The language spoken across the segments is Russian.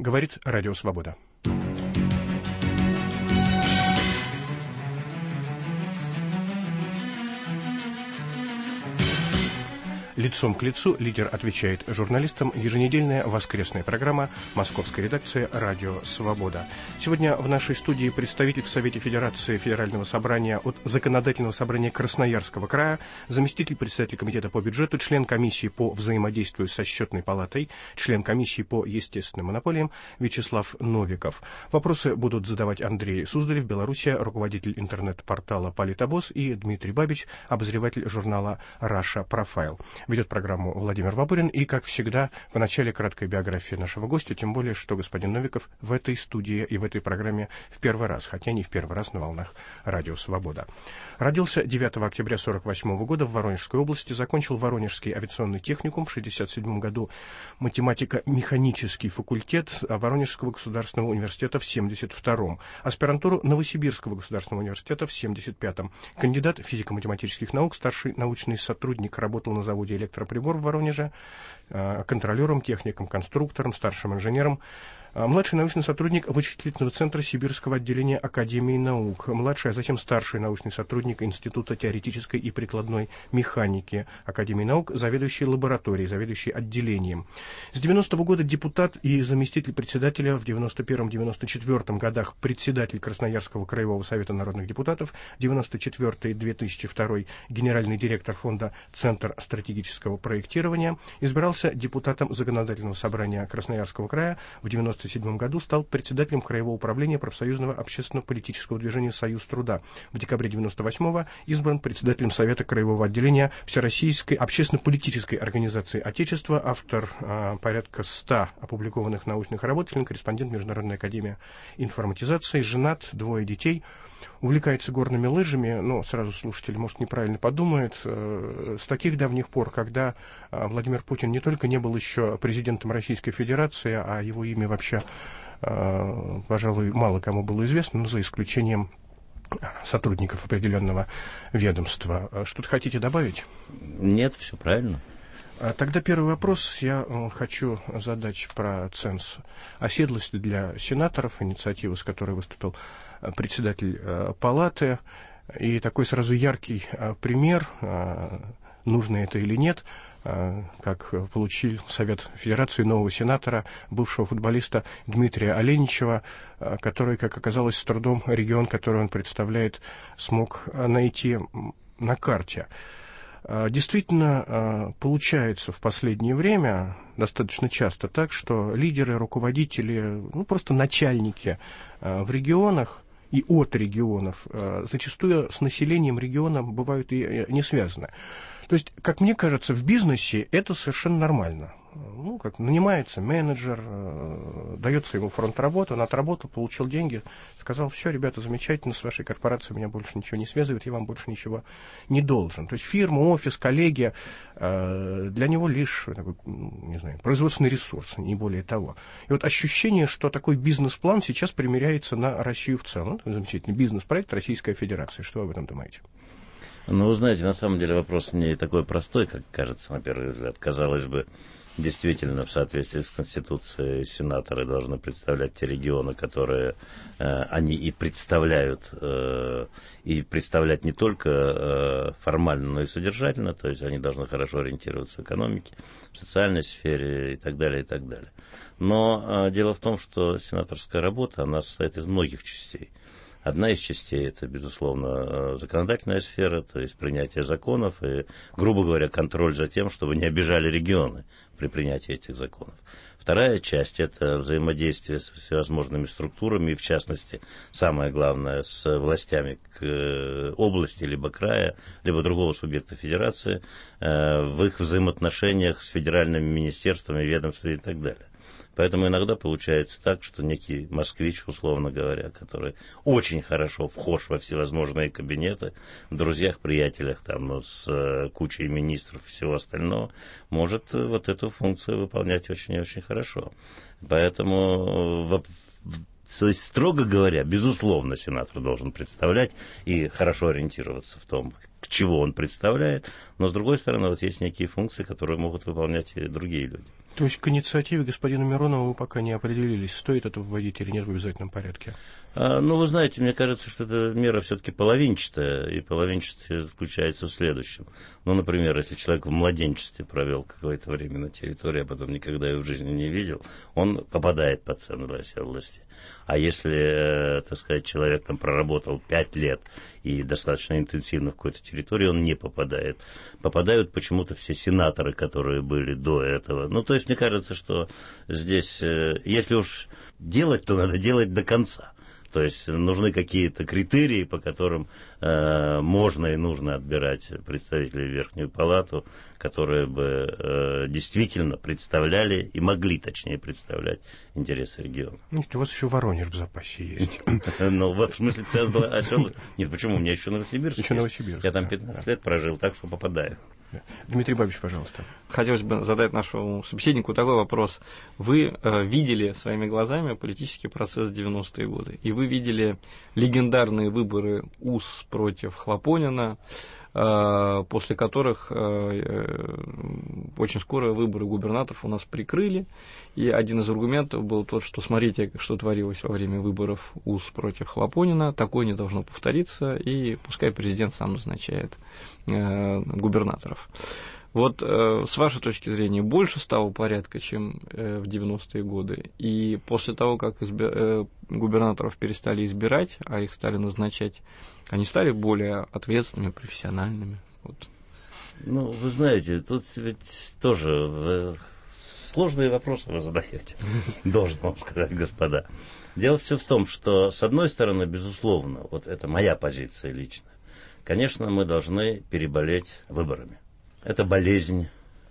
Говорит Радио Свобода. Лицом к лицу лидер отвечает журналистам. Еженедельная воскресная программа московской редакции «Радио Свобода». Сегодня в нашей студии представитель в Совете Федерации Федерального собрания от Законодательного собрания Красноярского края, заместитель председателя комитета по бюджету, член комиссии по взаимодействию со Счетной палатой, член комиссии по естественным монополиям Вячеслав Новиков. Вопросы будут задавать Андрей Суздалев, Белоруссия, руководитель интернет-портала «Политобоз», и Дмитрий Бабич, обозреватель журнала «Раша Профайл». Ведет программу Владимир Бабурин, и, как всегда, в начале краткой биографии нашего гостя, тем более, что господин Новиков в этой студии и в этой программе в первый раз, хотя не в первый раз на волнах Радио Свобода. Родился 9 октября 1948 года в Воронежской области, закончил Воронежский авиационный техникум, в 1967 году математико-механический факультет Воронежского государственного университета в 1972, аспирантуру Новосибирского государственного университета в 1975, кандидат физико-математических наук, старший научный сотрудник, работал на заводе электроприбор в Воронеже, контролером, техником, конструктором, старшим инженером, младший научный сотрудник вычислительного центра Сибирского отделения Академии наук, младший, а затем старший научный сотрудник Института теоретической и прикладной механики Академии наук, заведующий лабораторией, заведующий отделением. С 90-го года депутат и заместитель председателя, в 91-94 годах председатель Красноярского краевого совета народных депутатов, 94-2002 генеральный директор фонда «Центр стратегического проектирования», избирался депутатом Законодательного собрания Красноярского края, в 1997 году стал председателем Краевого управления профсоюзного общественно-политического движения «Союз труда». В декабре 1998-го избран председателем Совета краевого отделения Всероссийской общественно-политической организации Отечества, автор порядка 100 опубликованных научных работ, член-корреспондент Международной академии информатизации, женат, 2 детей. Увлекается горными лыжами, но сразу слушатель, может, неправильно подумает, с таких давних пор, когда Владимир Путин не только не был еще президентом Российской Федерации, а его имя вообще, пожалуй, мало кому было известно, но за исключением сотрудников определенного ведомства. Что-то хотите добавить? Нет, все правильно. Тогда первый вопрос я хочу задать про ценз оседлости для сенаторов, инициатива, с которой выступил председатель палаты. И такой сразу яркий пример, нужно это или нет, как получил Совет Федерации нового сенатора, бывшего футболиста Дмитрия Оленичева, который, как оказалось, с трудом регион, который он представляет, смог найти на карте. Действительно, получается в последнее время достаточно часто так, что лидеры, руководители, просто начальники в регионах и от регионов зачастую с населением региона бывают и не связаны. То есть, как мне кажется, в бизнесе это совершенно нормально. Как нанимается менеджер, дается ему фронт работы, он отработал, получил деньги, сказал: все, ребята, замечательно, с вашей корпорацией меня больше ничего не связывает, я вам больше ничего не должен. То есть фирма, офис, коллеги для него лишь такой, не знаю, производственный ресурс, не более того. И вот ощущение, что такой бизнес-план сейчас примеряется на Россию в целом. Это замечательный бизнес-проект Российская Федерация. Что вы об этом думаете? Ну, вы знаете, на самом деле вопрос не такой простой, как кажется на первый взгляд. Казалось бы, действительно, в соответствии с Конституцией, сенаторы должны представлять те регионы, которые они и представляют, и представлять не только формально, но и содержательно, то есть они должны хорошо ориентироваться в экономике, в социальной сфере и так далее, и так далее. Но дело в том, что сенаторская работа, она состоит из многих частей. Одна из частей – это, безусловно, законодательная сфера, то есть принятие законов и, грубо говоря, контроль за тем, чтобы не обижали регионы при принятии этих законов. Вторая часть – это взаимодействие с всевозможными структурами, и, в частности, самое главное, с властями области, либо края, либо другого субъекта федерации, в их взаимоотношениях с федеральными министерствами, ведомствами и так далее. Поэтому иногда получается так, что некий москвич, условно говоря, который очень хорошо вхож во всевозможные кабинеты, в друзьях, приятелях, там, с кучей министров и всего остального, может вот эту функцию выполнять очень и очень хорошо. Поэтому, то есть, строго говоря, безусловно, сенатор должен представлять и хорошо ориентироваться в том, к чему он представляет, но, с другой стороны, вот есть некие функции, которые могут выполнять и другие люди. То есть к инициативе господина Миронова вы пока не определились, стоит это вводить или нет в обязательном порядке? Ну, вы знаете, мне кажется, что эта мера все-таки половинчатая, и половинчатая заключается в следующем. Ну, например, если человек в младенчестве провел какое-то время на территории, а потом никогда ее в жизни не видел, он попадает под цену оседлости. А если, так сказать, человек там проработал 5 лет и достаточно интенсивно в какой-то территории, он не попадает. Попадают почему-то все сенаторы, которые были до этого. Ну, то есть, мне кажется, что здесь, если уж делать, то надо делать до конца. То есть нужны какие-то критерии, по которым можно и нужно отбирать представителей в Верхнюю Палату, которые бы действительно представляли и могли, точнее, представлять интересы региона. Нет, у вас еще Воронеж в запасе есть. Ну, в смысле, нет, почему? У меня еще Новосибирск. Еще Новосибирск. Я там 15 лет прожил, так что попадаю. Дмитрий Бабич, пожалуйста. Хотелось бы задать нашему собеседнику такой вопрос. Вы видели своими глазами политический процесс 90-е годы, и вы видели легендарные выборы УС против Хлопонина, после которых очень скоро выборы губернаторов у нас прикрыли. И один из аргументов был тот, что смотрите, что творилось во время выборов УС против Хлопонина, такое не должно повториться, и пускай президент сам назначает губернаторов. Вот с вашей точки зрения, больше стало порядка, чем в 90-е годы? И после того, как губернаторов перестали избирать, а их стали назначать, они стали более ответственными, профессиональными? Вот. Ну, вы знаете, тут ведь тоже сложные вопросы вы задаете, должен вам сказать, господа. Дело все в том, что, с одной стороны, безусловно, вот это моя позиция личная, конечно, мы должны переболеть выборами. Это болезнь,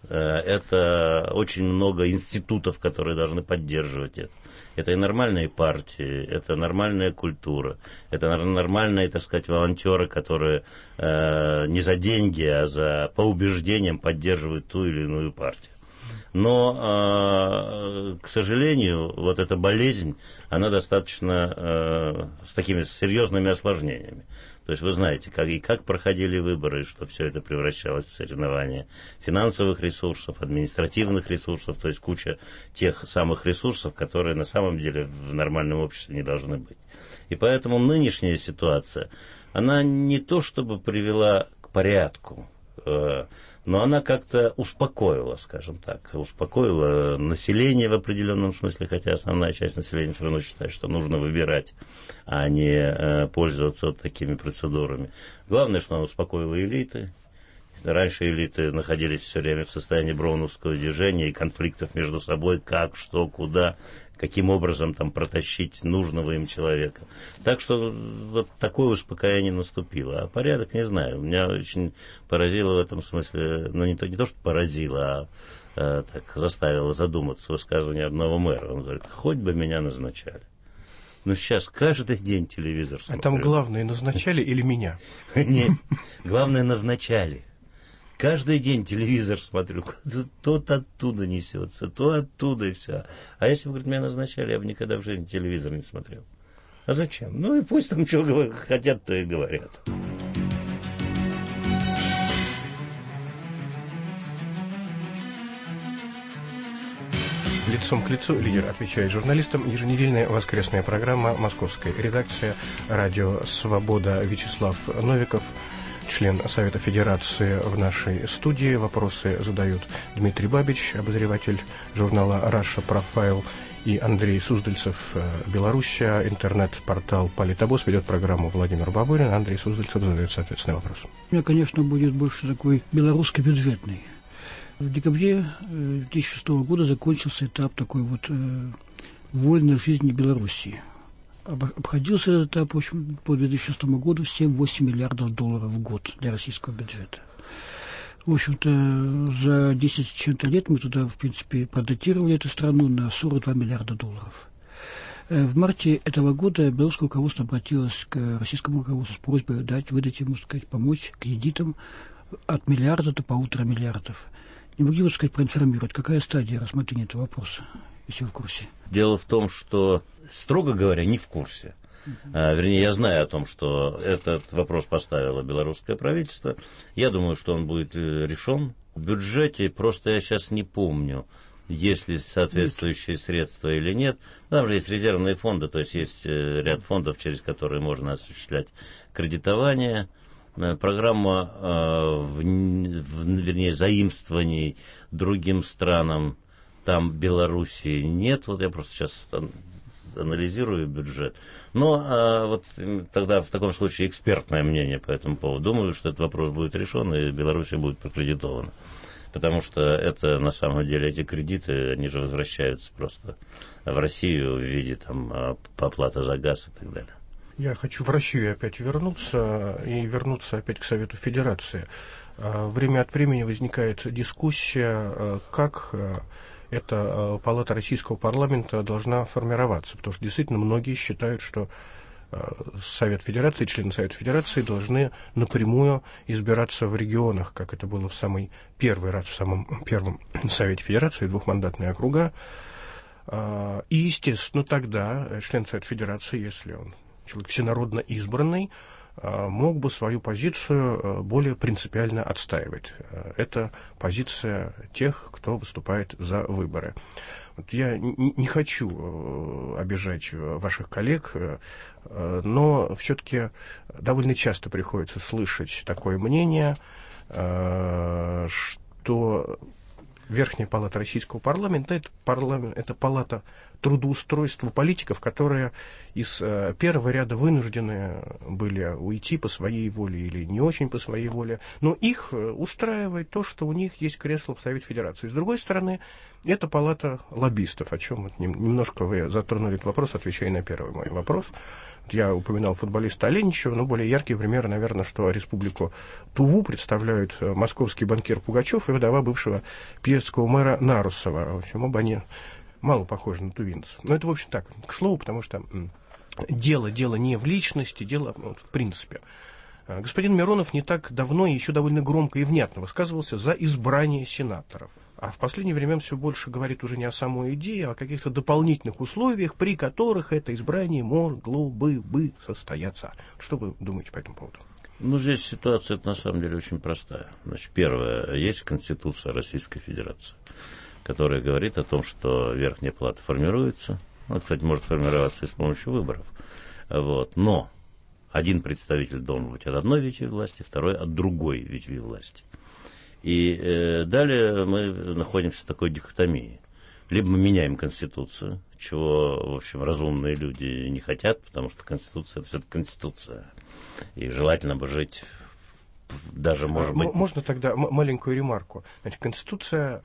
это очень много институтов, которые должны поддерживать это. Это и нормальные партии, это нормальная культура, это нормальные, так сказать, волонтеры, которые не за деньги, а по убеждениям поддерживают ту или иную партию. Но, к сожалению, вот эта болезнь, она достаточно с такими серьезными осложнениями. То есть вы знаете, как проходили выборы, что все это превращалось в соревнования финансовых ресурсов, административных ресурсов, то есть куча тех самых ресурсов, которые на самом деле в нормальном обществе не должны быть. И поэтому нынешняя ситуация, она не то чтобы привела к порядку, но она как-то успокоила, скажем так, успокоила население в определенном смысле, хотя основная часть населения все равно считает, что нужно выбирать, а не пользоваться вот такими процедурами. Главное, что она успокоила элиты. Раньше элиты находились все время в состоянии броуновского движения и конфликтов между собой, как, что, куда, каким образом там протащить нужного им человека. Так что вот такое успокоение наступило. А порядок, не знаю, меня очень поразило в этом смысле, ну не то что поразило, а так заставило задуматься высказывание одного мэра. Он говорит, хоть бы меня назначали. Ну, сейчас каждый день телевизор смотрю. А там главное, назначали или меня? Нет, главное, назначали. Каждый день телевизор смотрю, то оттуда несется, то оттуда и все. А если бы, говорит, меня назначали, я бы никогда в жизни телевизор не смотрел. А зачем? Ну и пусть там что хотят, то и говорят. Лицом к лицу лидер отвечает журналистам. Еженедельная воскресная программа «Московская редакция», радио «Свобода». Вячеслав Новиков, член Совета Федерации, в нашей студии. Вопросы задают Дмитрий Бабич, обозреватель журнала «Russia Profile», и Андрей Суздальцев, Белоруссия, интернет-портал «Политобоз», ведет программу Владимир Бабурин. Андрей Суздальцев задает соответственный вопрос. У меня, конечно, будет больше такой белорусско-бюджетный. В декабре 2006 года закончился этап такой вот вольной жизни Белоруссии. Обходился этот этап, в общем, по 2006 году 7-8 миллиардов долларов в год для российского бюджета. В общем-то, за 10 с чем-то лет мы туда, в принципе, продатировали эту страну на 42 миллиарда долларов. В марте этого года белорусское руководство обратилось к российскому руководству с просьбой выдать ему, сказать, помочь кредитам от миллиарда до 1,5 миллиарда. Не могли бы, сказать, проинформировать, какая стадия рассмотрения этого вопроса, если вы в курсе? Дело в том, что, строго говоря, не в курсе. Вернее, я знаю о том, что этот вопрос поставило белорусское правительство. Я думаю, что он будет решен. В бюджете, просто я сейчас не помню, есть ли соответствующие средства или нет. Там же есть резервные фонды, то есть есть ряд фондов, через которые можно осуществлять кредитование. Программа, вернее, заимствований другим странам, там Белоруссии нет. Вот я просто сейчас анализирую бюджет. Но вот тогда в таком случае экспертное мнение по этому поводу. Думаю, что этот вопрос будет решен, и Белоруссия будет прокредитована. Потому что это, на самом деле, эти кредиты, они же возвращаются просто в Россию в виде там оплаты за газ и так далее. Я хочу в Россию опять вернуться опять к Совету Федерации. Время от времени возникает дискуссия, как эта палата российского парламента должна формироваться, потому что действительно многие считают, что Совет Федерации, члены Совета Федерации должны напрямую избираться в регионах, как это было в самый первый раз, в самом первом Совете Федерации, двухмандатные округа. И, естественно, тогда член Совета Федерации, если он человек всенародно избранный, мог бы свою позицию более принципиально отстаивать. Это позиция тех, кто выступает за выборы. Вот я не хочу обижать ваших коллег, но все-таки довольно часто приходится слышать такое мнение, что Верхняя палата Российского парламента это палата трудоустройства политиков, которые из первого ряда вынуждены были уйти по своей воле или не очень по своей воле, но их устраивает то, что у них есть кресло в Совете Федерации. С другой стороны, это палата лоббистов, о чем немножко вы затронули этот вопрос, отвечая на первый мой вопрос. Я упоминал футболиста Оленичева, но более яркий пример, наверное, что республику Туву представляют московский банкир Пугачев и вдова бывшего пиетского мэра Нарусова. В общем, оба они мало похожи на тувинцев. Но это, в общем, так, к слову, потому что дело не в личности, дело в принципе. Господин Миронов не так давно и еще довольно громко и внятно высказывался за избрание сенаторов. А в последнее время все больше говорит уже не о самой идее, а о каких-то дополнительных условиях, при которых это избрание могло бы состояться. Что вы думаете по этому поводу? Ну, здесь ситуация на самом деле очень простая. Значит, первое, есть Конституция Российской Федерации, которая говорит о том, что Верхняя Палата формируется. Ну, кстати, может формироваться и с помощью выборов. Вот. Но один представитель должен быть от одной ветви власти, второй от другой ветви власти. И далее мы находимся в такой дихотомии. Либо мы меняем Конституцию, чего, в общем, разумные люди не хотят, потому что Конституция – это все-таки Конституция. И желательно бы жить даже, может быть... Можно тогда маленькую ремарку? Значит, Конституция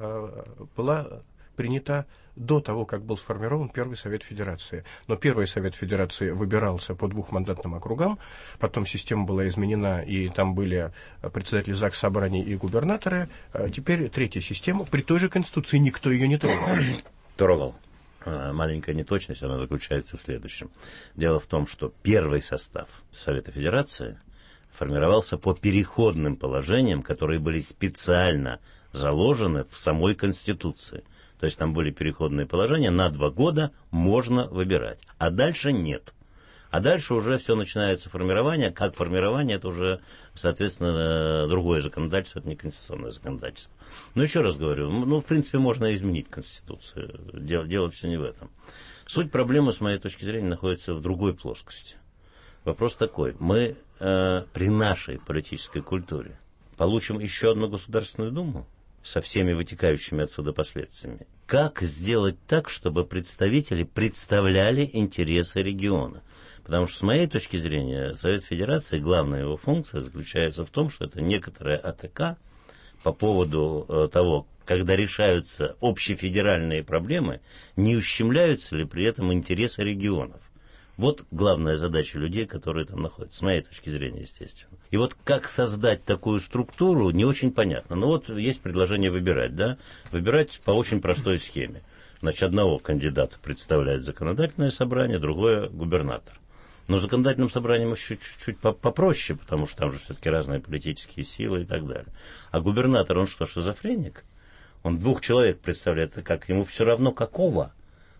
была принята до того, как был сформирован Первый Совет Федерации. Но Первый Совет Федерации выбирался по двухмандатным округам, потом система была изменена, и там были председатели ЗАГС собраний и губернаторы. Теперь третья система. При той же Конституции никто ее не трогал. Трогал. Маленькая неточность, она заключается в следующем. Дело в том, что первый состав Совета Федерации формировался по переходным положениям, которые были специально заложены в самой Конституции. То есть там были переходные положения, на 2 года можно выбирать, а дальше нет. А дальше уже все начинается формирование. Как формирование, это уже, соответственно, другое законодательство, это не конституционное законодательство. Но еще раз говорю, в принципе, можно изменить Конституцию. Дело все не в этом. Суть проблемы, с моей точки зрения, находится в другой плоскости. Вопрос такой. Мы при нашей политической культуре получим еще одну Государственную Думу со всеми вытекающими отсюда последствиями. Как сделать так, чтобы представители представляли интересы региона? Потому что, с моей точки зрения, Совет Федерации, главная его функция заключается в том, что это некоторая АТК по поводу того, когда решаются общефедеральные проблемы, не ущемляются ли при этом интересы регионов. Вот главная задача людей, которые там находятся, с моей точки зрения, естественно. И вот как создать такую структуру, не очень понятно. Но вот есть предложение выбирать, да? Выбирать по очень простой схеме. Значит, одного кандидата представляет законодательное собрание, другое губернатор. Но законодательным собранием еще чуть-чуть попроще, потому что там же все-таки разные политические силы и так далее. А губернатор, он что, шизофреник? Он 2 человек представляет, как ему все равно какого?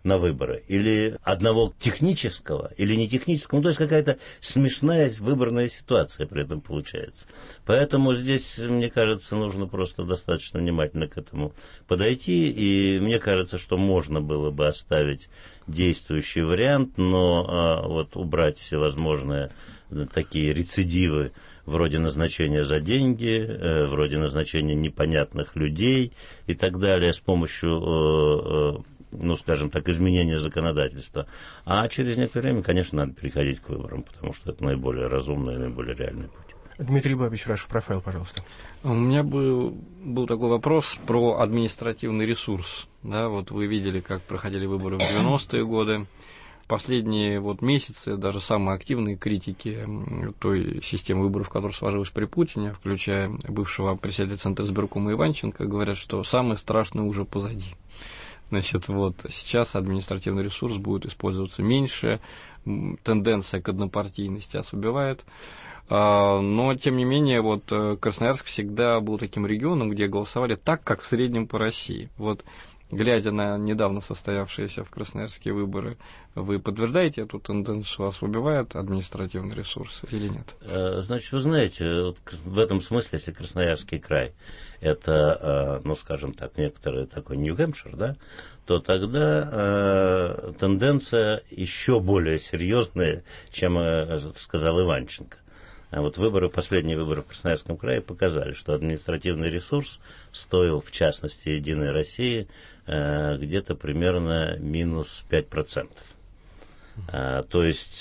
на выборы, или одного технического, или не технического, то есть какая-то смешная выборная ситуация при этом получается. Поэтому здесь, мне кажется, нужно просто достаточно внимательно к этому подойти, и мне кажется, что можно было бы оставить действующий вариант, но вот убрать всевозможные такие рецидивы, вроде назначения за деньги, вроде назначения непонятных людей и так далее, с помощью, скажем так, изменения законодательства. А через некоторое время, конечно, надо переходить к выборам, потому что это наиболее разумный и наиболее реальный путь. Дмитрий Бабич, Russian Profile, пожалуйста. У меня был такой вопрос про административный ресурс. Да, вот вы видели, как проходили выборы в 90-е годы. Последние месяцы даже самые активные критики той системы выборов, которая сложилась при Путине, включая бывшего председателя Центризбиркома Иванченко, говорят, что самое страшное уже позади. Значит, сейчас административный ресурс будет использоваться меньше, тенденция к однопартийности ослабевает. Но, тем не менее, Красноярск всегда был таким регионом, где голосовали так, как в среднем по России. Глядя на недавно состоявшиеся в Красноярске выборы, вы подтверждаете эту тенденцию, ослабевает административный ресурс или нет? Значит, вы знаете, в этом смысле, если Красноярский край это, скажем так, некоторый такой Нью-Гэмпшир, да, то тогда тенденция еще более серьезная, чем сказал Иванченко. А последние выборы в Красноярском крае показали, что административный ресурс стоил, в частности, Единой России, где-то примерно минус 5%. То есть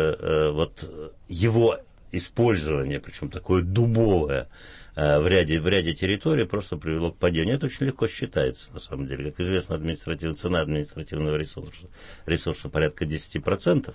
его использование, причем такое дубовое, в ряде территорий просто привело к падению. Это очень легко считается, на самом деле. Как известно, цена административного ресурса порядка 10%.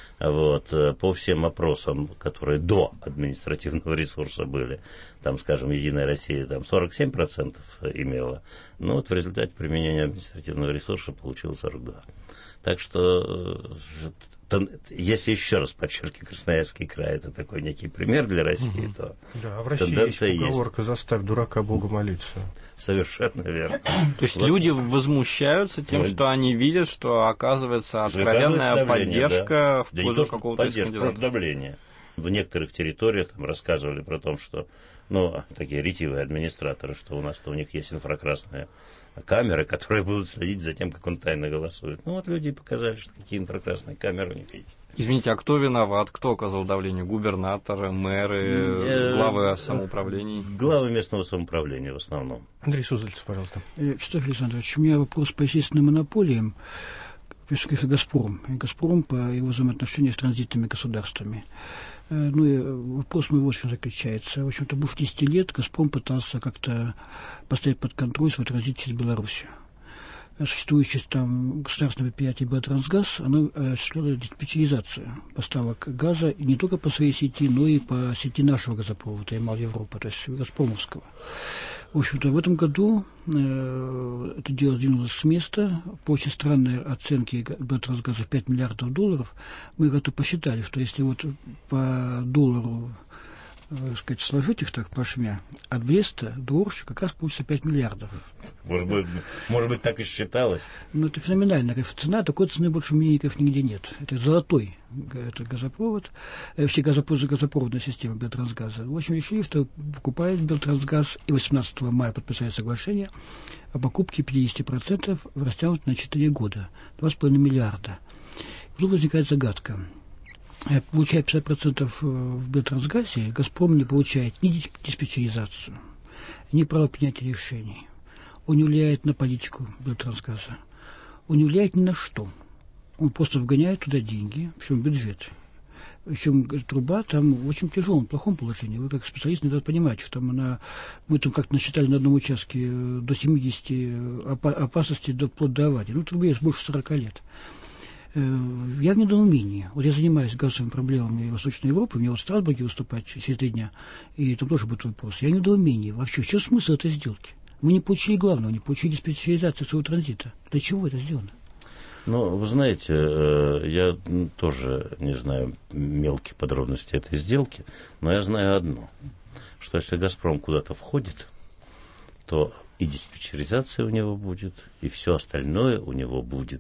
По всем опросам, которые до административного ресурса были, там, скажем, Единая Россия 47% имела, но в результате применения административного ресурса получилось 42%. Так что, если еще раз подчеркиваю, Красноярский край это такой некий пример для России, то да, в России тенденция есть поговорка «заставь дурака Богу молиться». Совершенно верно. То есть люди возмущаются тем, что они видят, что оказывается откровенная поддержка в пользу какого-то из кандидатов. Просто давление. В некоторых территориях рассказывали про то, что такие ретивые администраторы, что у них есть инфракрасные камеры, которые будут следить за тем, как он тайно голосует. Люди показали, что какие инфракрасные камеры у них есть. Извините, а кто виноват? Кто оказал давление? Губернаторы, мэры, главы самоуправлений? Главы местного самоуправления в основном. Андрей Сузальцев, пожалуйста. Вячеслав Александрович, у меня вопрос по естественным монополиям. Конечно, «Газпром». «Газпром» по его взаимоотношениям с транзитными государствами. Вопрос мой вот в чем заключается. В общем-то, больше 10 лет «Газпром» пытался как-то поставить под контроль свой транзит через Белоруссию. Существующее там государственное предприятие «Белтрансгаз», оно осуществляло диспетчеризацию поставок газа не только по своей сети, но и по сети нашего газопровода «Ямал-Европа», то есть «Газпромовского». В общем-то, в этом году это дело сдвинулось с места. По очень странной оценке «Белтрансгаза» в $5 миллиардов, мы как-то посчитали, что если по доллару сложить их так плашмя, от Бреста до Орща как раз получится 5 миллиардов. Может быть, так и считалось. Это феноменальная цена, такой цены больше миллионников нигде нет. Это золотой газопровод, вообще газопроводная система Белтрансгаза. В общем, решили, что покупает Белтрансгаз, и 18 мая подписали соглашение о покупке 50% в растянуто на 4 года, 2,5 миллиарда. Тут возникает загадка. Получая 50% в Белтрансгазе, «Газпром» не получает ни диспетчеризацию, ни право принятия решений. Он не влияет на политику Белтрансгаза. Он не влияет ни на что. Он просто вгоняет туда деньги, причем бюджет. Причем труба там в очень тяжелом, плохом положении. Вы как специалист не должны понимать, что мы там как-то насчитали на одном участке до 70 опасностей вплоть до аварии. Трубе есть больше 40 лет. Я в недоумении. Я занимаюсь газовыми проблемами Восточной Европы, мне в Страсбурге выступать через 3 дня, и там тоже будет вопрос. Я в недоумении. Вообще, в чем смысл этой сделки? Мы не получили главного, не получили диспетчеризацию своего транзита. Для чего это сделано? Вы знаете, я тоже не знаю мелкие подробности этой сделки, но я знаю одно, что если «Газпром» куда-то входит, то и диспетчеризация у него будет, и все остальное у него будет.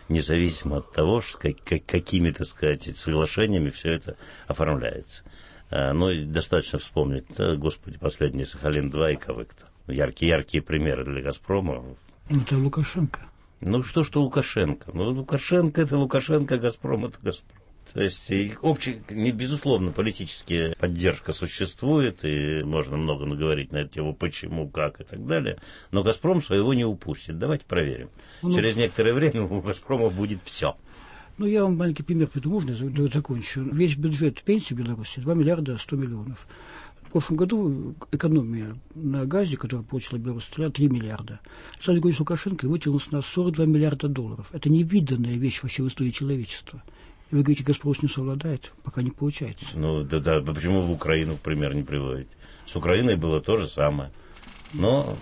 независимо от того, какими, так сказать, соглашениями все это оформляется. Ну, и достаточно вспомнить, господи, последний Сахалин-2 и Кавыкта. Яркие примеры для «Газпрома». Это Лукашенко. Ну, что Лукашенко? Ну, Лукашенко – это Лукашенко, «Газпром» – это «Газпром». То есть, безусловно, политическая поддержка существует, и можно много наговорить на эту тему, почему, как и так далее. Но «Газпром» своего не упустит. Давайте проверим. Через некоторое время у «Газпрома» будет все. Ну, я вам маленький пример приведу, можно я закончу. Весь бюджет пенсии в Беларуси 2 миллиарда 100 миллионов. В прошлом году экономия на газе, которую получила Беларусь, 3 миллиарда. Александр Григорьевич Лукашенко вытянулся на 42 миллиарда долларов. Это невиданная вещь вообще в истории человечества. И вы говорите, «Газпром» с ним совладает, пока не получается. Ну, да, почему в Украину, в пример, не приводите? С Украиной было то же самое. Но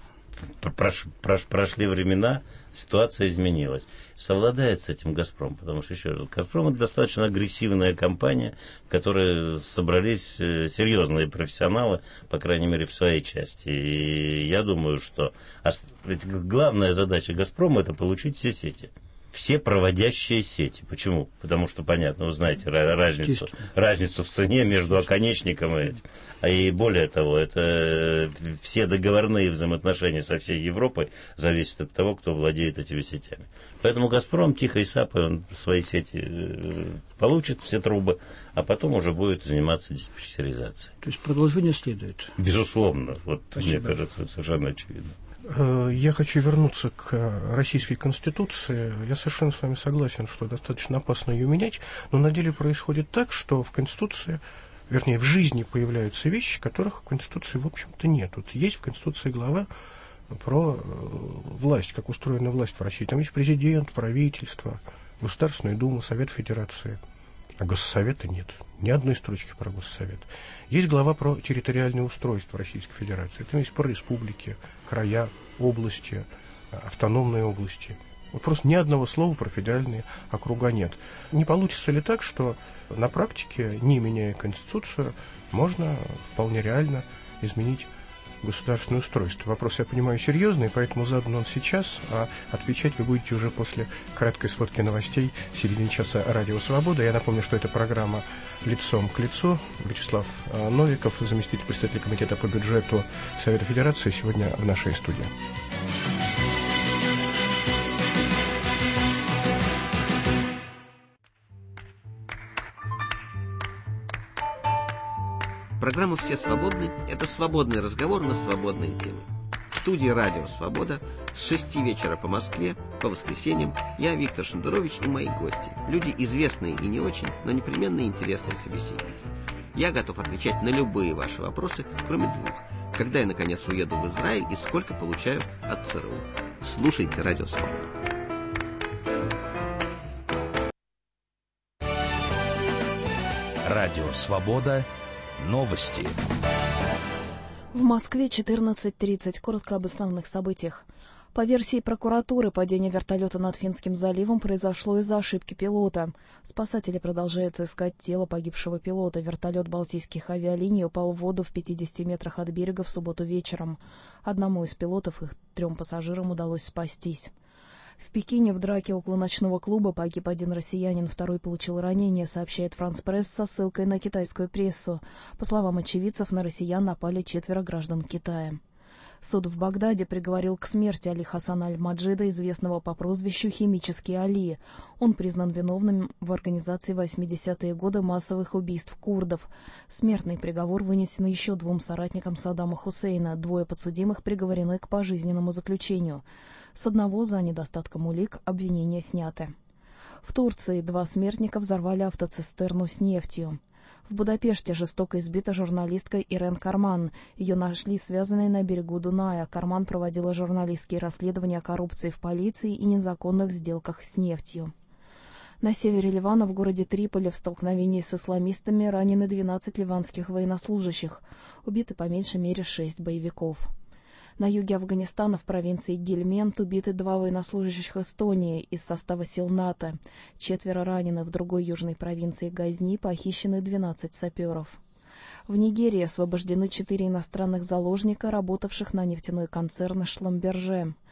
прошли времена, ситуация изменилась. Совладает с этим «Газпром», потому что, еще раз, «Газпром» — это достаточно агрессивная компания, в которой собрались серьезные профессионалы, по крайней мере, в своей части. И я думаю, что главная задача «Газпрома» — это получить все сети. Все проводящие сети. Почему? Потому что, понятно, вы знаете разницу в цене между оконечником и этим. И более того, это все договорные взаимоотношения со всей Европой зависят от того, кто владеет этими сетями. Поэтому «Газпром» тихо и сапой, он свои сети получит, все трубы, а потом уже будет заниматься диспетчеризацией. То есть продолжение следует? Безусловно. Вот Спасибо. Мне кажется, это совершенно очевидно. Я хочу вернуться к Российской Конституции. Я совершенно с вами согласен, что достаточно опасно ее менять, но на деле происходит так, что в Конституции, вернее, в жизни появляются вещи, которых в Конституции, в общем-то, нет. Вот есть в Конституции глава про власть, как устроена власть в России. Там есть президент, правительство, Государственная Дума, Совет Федерации. А Госсовета нет. Ни одной строчки про Госсовет. Есть глава про территориальное устройство Российской Федерации. Там есть про республики, края, области, автономные области. Вот просто ни одного слова про федеральные округа нет. Не получится ли так, что на практике, не меняя Конституцию, можно вполне реально изменить государственное устройство? Вопрос, я понимаю, серьезный, поэтому задан он сейчас, а отвечать вы будете уже после краткой сводки новостей в середине часа «Радио Свобода». Я напомню, что это программа «Лицом к лицу». Вячеслав Новиков, заместитель председателя комитета по бюджету Совета Федерации, сегодня в нашей студии. Программа «Все свободны» – это свободный разговор на свободные темы. В студии «Радио Свобода» с 6 вечера по Москве, по воскресеньям, я, Виктор Шендерович, и мои гости. Люди известные и не очень, но непременно интересные собеседники. Я готов отвечать на любые ваши вопросы, кроме двух. Когда я, наконец, уеду в Израиль и сколько получаю от ЦРУ. Слушайте «Радио Свобода». Радио Свобода. Новости. В Москве 14:30. Коротко об основных событиях. По версии прокуратуры, падение вертолета над Финским заливом произошло из-за ошибки пилота. Спасатели продолжают искать тело погибшего пилота. Вертолет Балтийских авиалиний упал в воду в 50 метрах от берега в субботу вечером. Одному из пилотов и 3 пассажирам удалось спастись. В Пекине в драке около ночного клуба погиб 1 россиянин, 2 получил ранение, сообщает France Press со ссылкой на китайскую прессу. По словам очевидцев, на россиян напали 4 граждан Китая. Суд в Багдаде приговорил к смерти Али Хасана Аль-Маджида, известного по прозвищу «Химический Али». Он признан виновным в организации в 80-е годы массовых убийств курдов. Смертный приговор вынесен еще 2 соратникам Саддама Хусейна. 2 подсудимых приговорены к пожизненному заключению. С одного за недостатком улик обвинения сняты. В Турции 2 смертника взорвали автоцистерну с нефтью. В Будапеште жестоко избита журналистка Ирен Карман. Ее нашли связанной на берегу Дуная. Карман проводила журналистские расследования о коррупции в полиции и незаконных сделках с нефтью. На севере Ливана, в городе Триполи, в столкновении с исламистами ранены 12 ливанских военнослужащих. Убиты по меньшей мере 6 боевиков. На юге Афганистана, в провинции Гельмент, убиты 2 военнослужащих Эстонии из состава сил НАТО. 4 ранены. В другой южной провинции Газни похищены 12 саперов. В Нигерии освобождены 4 иностранных заложника, работавших на нефтяной концерн Шламберже.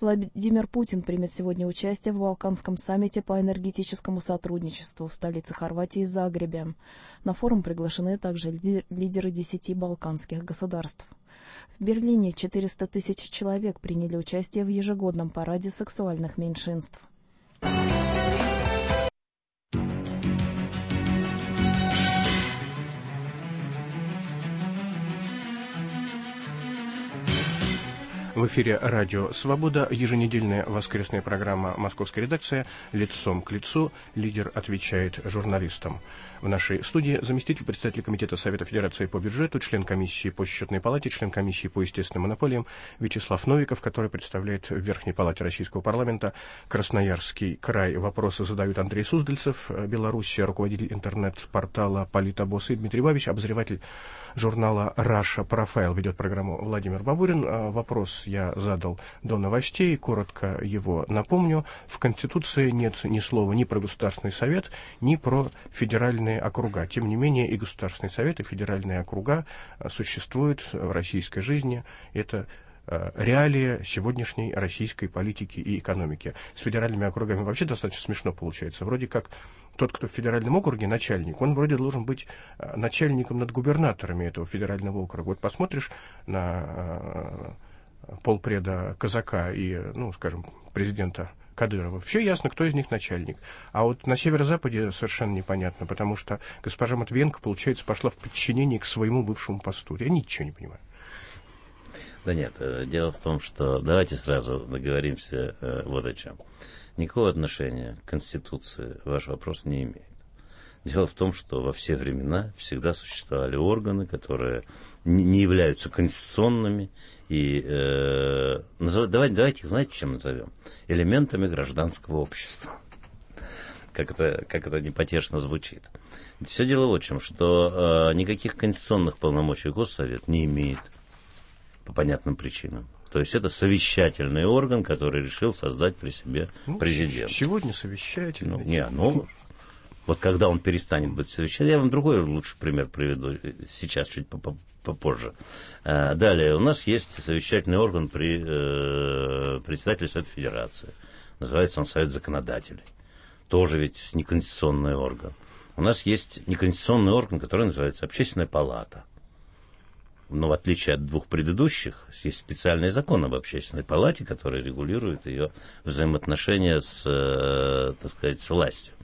Владимир Путин примет сегодня участие в Балканском саммите по энергетическому сотрудничеству в столице Хорватии Загребе. На форум приглашены также лидеры 10 балканских государств. В Берлине 400 тысяч человек приняли участие в ежегодном параде сексуальных меньшинств. В эфире радио «Свобода», еженедельная воскресная программа «Московская редакция» «Лицом к лицу». Лидер отвечает журналистам. В нашей студии заместитель председателя Комитета Совета Федерации по бюджету, член комиссии по счетной палате, член комиссии по естественным монополиям Вячеслав Новиков, который представляет в Верхней палате Российского парламента Красноярский край. Вопросы задают Андрей Суздальцев, Белоруссия, руководитель интернет-портала «Политобосс», и Дмитрий Бабич, обозреватель журнала «Раша Профайл». Ведет программу Владимир Бабурин. Вопрос я задал до новостей, коротко его напомню. В Конституции нет ни слова ни про Государственный совет, ни про федеральные округа. Тем не менее, и Государственный совет, и федеральные округа существуют в российской жизни. Это реалии сегодняшней российской политики и экономики. С федеральными округами вообще достаточно смешно получается. Вроде как тот, кто в федеральном округе начальник, он вроде должен быть начальником над губернаторами этого федерального округа. Вот посмотришь на полпреда Казака и, скажем, президента Кадырова. Все ясно, кто из них начальник. А вот на северо-западе совершенно непонятно, потому что госпожа Матвиенко, получается, пошла в подчинение к своему бывшему посту. Я ничего не понимаю. Да нет, дело в том, что давайте сразу договоримся вот о чем. Никакого отношения к Конституции ваш вопрос не имеет. Дело в том, что во все времена всегда существовали органы, которые не являются конституционными, и давайте их, знаете, чем назовем? Элементами гражданского общества. Как это непотешно звучит. Все дело в чем, что никаких конституционных полномочий Госсовет не имеет по понятным причинам. То есть это совещательный орган, который решил создать при себе президент. Сегодня совещательный. Вот когда он перестанет быть совещательным, я вам другой лучший пример приведу сейчас, чуть попозже. Далее, у нас есть совещательный орган при председателе Совета Федерации. Называется он Совет Законодателей. Тоже ведь неконституционный орган. У нас есть неконституционный орган, который называется Общественная палата. Но в отличие от двух предыдущих, есть специальный закон об общественной палате, который регулирует ее взаимоотношения с властью.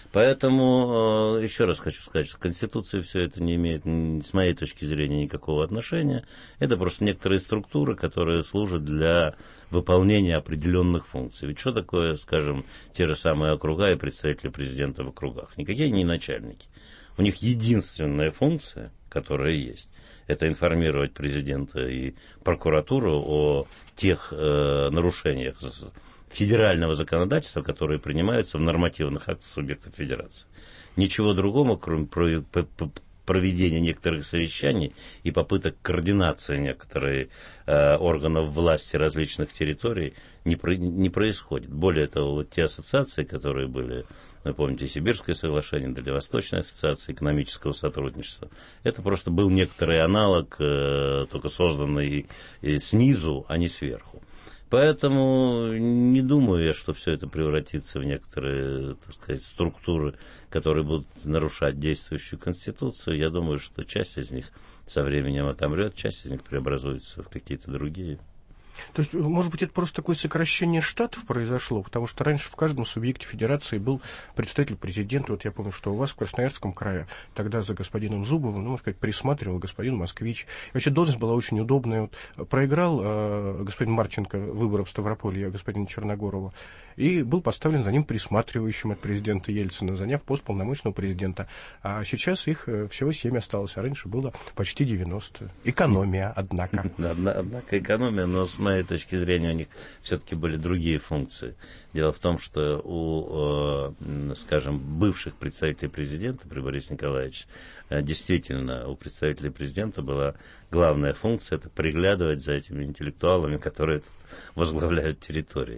Поэтому, еще раз хочу сказать, что к Конституции все это не имеет, с моей точки зрения, никакого отношения. Это просто некоторые структуры, которые служат для выполнения определенных функций. Ведь что такое, скажем, те же самые округа и представители президента в округах? Никакие не начальники. У них единственная функция, которая есть, это информировать президента и прокуратуру о тех нарушениях федерального законодательства, которые принимаются в нормативных актах субъектов федерации. Ничего другого, кроме проведения некоторых совещаний и попыток координации некоторых органов власти различных территорий не происходит. Более того, вот те ассоциации, которые были, вы помните, Сибирское соглашение, Дальневосточная ассоциация экономического сотрудничества, это просто был некоторый аналог, только созданный снизу, а не сверху. Поэтому не думаю я, что все это превратится в некоторые, структуры, которые будут нарушать действующую Конституцию. Я думаю, что часть из них со временем отомрет, часть из них преобразуется в какие-то другие. То есть, может быть, это просто такое сокращение штатов произошло, потому что раньше в каждом субъекте федерации был представитель президента. Вот я помню, что у вас в Красноярском крае тогда за господином Зубовым, можно сказать, присматривал господин Москвич. И вообще должность была очень удобная. Вот, проиграл господин Марченко выборы в Ставрополье господина Черногорова и был поставлен за ним присматривающим от президента Ельцина, заняв пост полномочного президента. А сейчас их всего 7 осталось, а раньше было почти 90. Экономия, однако. Однако экономия, но с моей точки зрения у них все-таки были другие функции. Дело в том, что у, скажем, бывших представителей президента при Борисе Николаевиче, действительно, у представителей президента была главная функция — это приглядывать за этими интеллектуалами, которые тут возглавляют территории.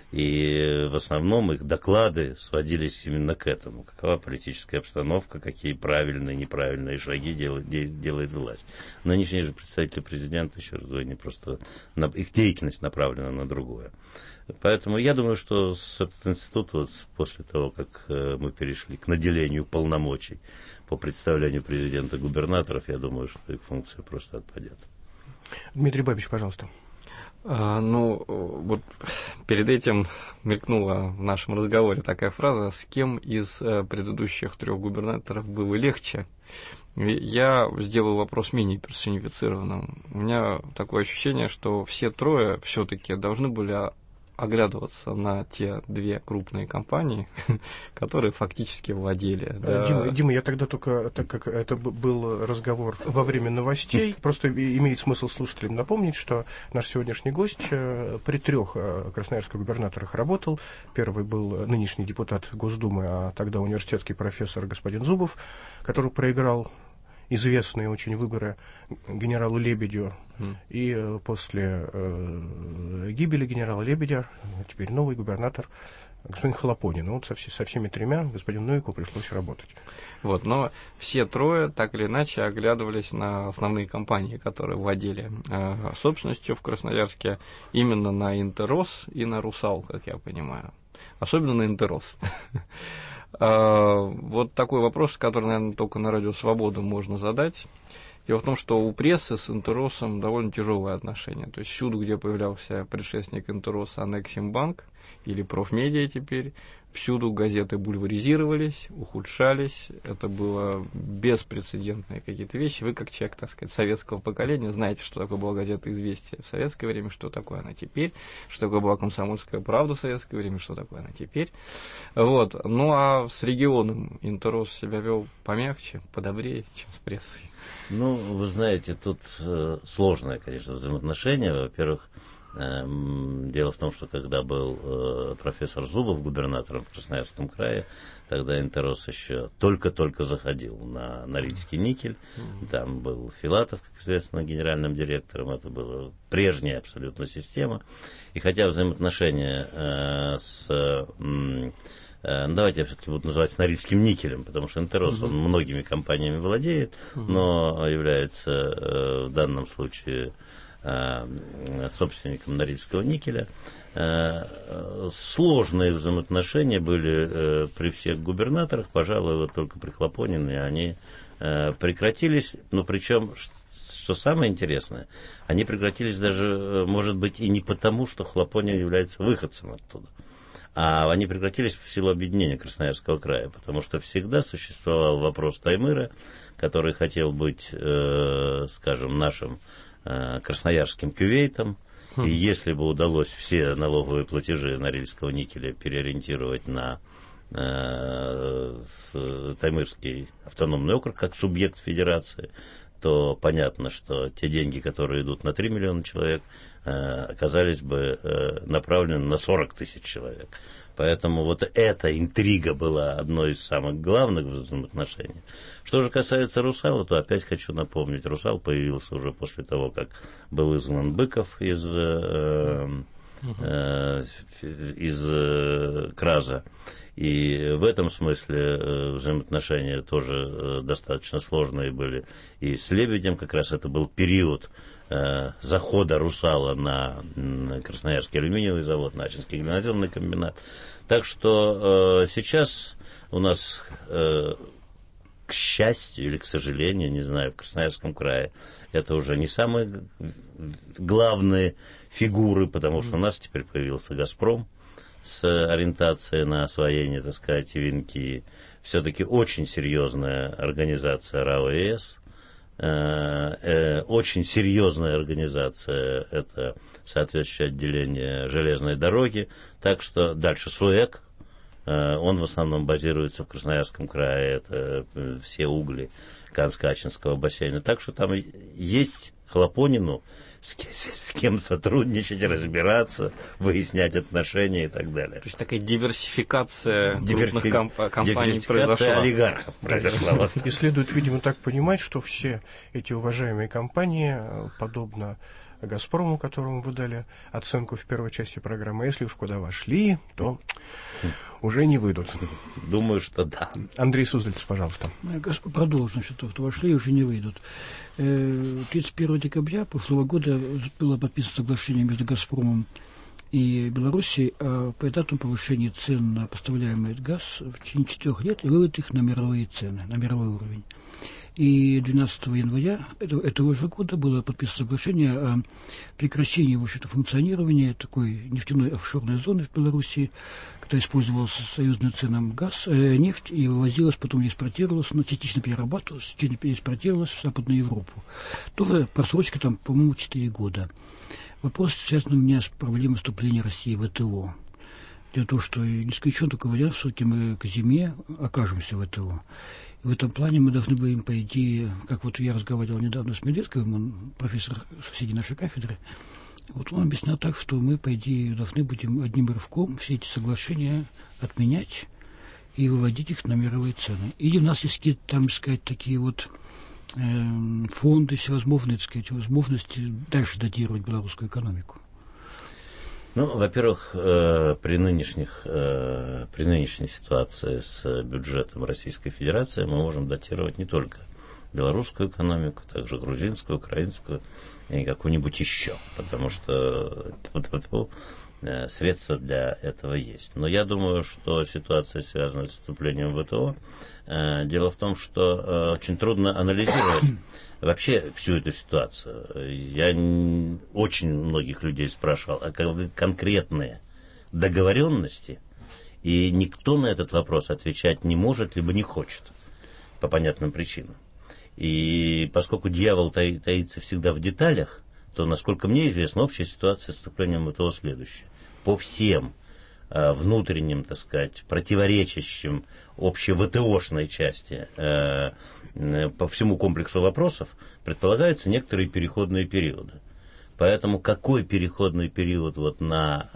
И в основном их доклады сводились именно к этому. Какова политическая обстановка, какие правильные, неправильные шаги делает власть. Нынешние же представители президента, еще раз говорю, не просто их деятельность направлена на другое. Поэтому я думаю, что этот институт, вот после того, как мы перешли к наделению полномочий по представлению президента губернаторов, я думаю, что их функция просто отпадет. Дмитрий Бабич, пожалуйста. Вот перед этим мелькнула в нашем разговоре такая фраза: с кем из предыдущих 3 губернаторов было легче? Я сделаю вопрос менее персонифицированным. У меня такое ощущение, что все 3 все-таки должны были оглядываться на те 2 крупные компании, которые фактически владели. Да. Дима, я тогда только, так как это был разговор во время новостей, просто имеет смысл слушателям напомнить, что наш сегодняшний гость при 3 красноярских губернаторах работал. Первый был нынешний депутат Госдумы, а тогда университетский профессор господин Зубов, который проиграл известные очень выборы генералу Лебедю. И после гибели генерала Лебедя теперь новый губернатор господин Хлопонин. Вот со всеми 3 господину Новику пришлось работать. Но все 3 так или иначе оглядывались на основные компании, которые владели собственностью в Красноярске, именно на Интерос и на Русал, как я понимаю. Особенно на Интерос. Вот такой вопрос, который, наверное, только на Радио Свобода можно задать. Дело в том, что у прессы с Интеросом довольно тяжелые отношения. То есть всюду, где появлялся предшественник Интероса Анексимбанк или Профмедиа теперь, всюду газеты бульваризировались, ухудшались. Это было беспрецедентные какие-то вещи. Вы, как человек, так сказать, советского поколения, знаете, что такое была газета «Известия» в советское время, что такое она теперь, что такое была «Комсомольская правда» в советское время, что такое она теперь. А с регионом Интерос себя вел помягче, подобрее, чем с прессой. Вы знаете, тут сложное, конечно, взаимоотношение. Во-первых, дело в том, что когда был профессор Зубов губернатором в Красноярском крае, тогда Интерос еще только-только заходил на Норильский никель. Там был Филатов, как известно, генеральным директором. Это была прежняя абсолютно система. И хотя взаимоотношения давайте я все-таки буду называть с Норильским никелем, потому что Интерос, он многими компаниями владеет, но является в данном случае собственником Норильского никеля. Сложные взаимоотношения были при всех губернаторах, пожалуй, вот только при Хлопонине они прекратились, но причем, что самое интересное, они прекратились даже, может быть, и не потому, что Хлопонин является выходцем оттуда, а они прекратились в силу объединения Красноярского края, потому что всегда существовал вопрос Таймыра, который хотел быть, скажем, нашим красноярским кювейтом, и если бы удалось все налоговые платежи Норильского никеля переориентировать на Таймырский автономный округ как субъект федерации, то понятно, что те деньги, которые идут на 3 миллиона человек, оказались бы направлены на 40 тысяч человек. Поэтому вот эта интрига была одной из самых главных взаимоотношений. Что же касается Русала, то опять хочу напомнить, Русал появился уже после того, как был изгнан Быков из Краза. И в этом смысле взаимоотношения тоже достаточно сложные были. И с Лебедем как раз это был период захода Русала на Красноярский алюминиевый завод, на Ачинский глиноземный комбинат. Так что сейчас у нас, к счастью или к сожалению, не знаю, в Красноярском крае это уже не самые главные фигуры, потому что у нас теперь появился «Газпром» с ориентацией на освоение, так сказать, Винки. Все-таки очень серьезная организация РАО-ЕС. Очень серьезная организация, это соответствующее отделение железной дороги, так что дальше СУЭК, он в основном базируется в Красноярском крае, это все угли Канско-Ачинского бассейна, так что там есть Хлопонину с кем сотрудничать, разбираться, выяснять отношения и так далее. То есть такая диверсификация крупных компаний произошла. Олигархов произошла. И следует, видимо, так понимать, что все эти уважаемые компании, подобно «Газпрому», которому вы дали оценку в первой части программы. Если уж куда вошли, то уже не выйдут. Думаю, что да. Андрей Суздальцев, пожалуйста. Продолжим, что вошли и уже не выйдут. 31 декабря прошлого года было подписано соглашение между «Газпромом» и Белоруссией о поэтапном повышении цен на поставляемый газ в течение 4 лет и вывод их на мировые цены, на мировой уровень. И 12 января этого же года было подписано соглашение о прекращении, в общем-то, функционирования такой нефтяной офшорной зоны в Белоруссии, когда использовался союзным ценам нефть и вывозилась, потом экспортировалась, но частично перерабатывалась, частично переэкспортировалась в Западную Европу. Тоже просрочка там, по-моему, 4 года. Вопрос связан у меня с проблемой вступления России в ВТО. Дело в том, что не исключен только вариант, что мы к зиме окажемся в ВТО. В этом плане мы должны будем, по идее, как вот я разговаривал недавно с Медведковым, он профессор соседей нашей кафедры, вот он объяснял так, что мы, по идее, должны будем одним рывком все эти соглашения отменять и выводить их на мировые цены. Или у нас есть какие-то, там, сказать, такие вот фонды, всевозможные, так сказать, возможности дальше датировать белорусскую экономику. Ну, во-первых, при нынешней ситуации с бюджетом Российской Федерации мы можем датировать не только белорусскую экономику, также грузинскую, украинскую и какую-нибудь еще, потому что средства для этого есть. Но я думаю, что ситуация, связанная с вступлением в ВТО, дело в том, что очень трудно анализировать вообще всю эту ситуацию. Я очень многих людей спрашивал о конкретные договоренности, и никто на этот вопрос отвечать не может, либо не хочет, по понятным причинам. И поскольку дьявол таится всегда в деталях, то, насколько мне известно, общая ситуация с вступлением в ВТО следующая. По всем внутренним, так сказать, противоречащим общей ВТОшной части, по всему комплексу вопросов предполагаются некоторые переходные периоды. Поэтому какой переходный период вот на